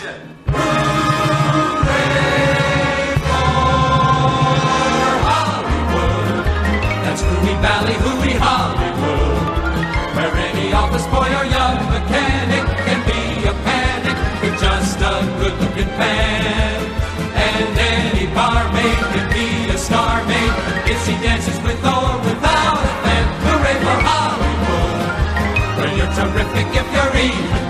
That's Hooey Valley, Hooey Hollywood, where any office boy or young mechanic can be a panic with just a good-looking fan. And any barmaid can be a star maid if she dances with or without a fan. Hooray for Hollywood, where you're terrific if you're even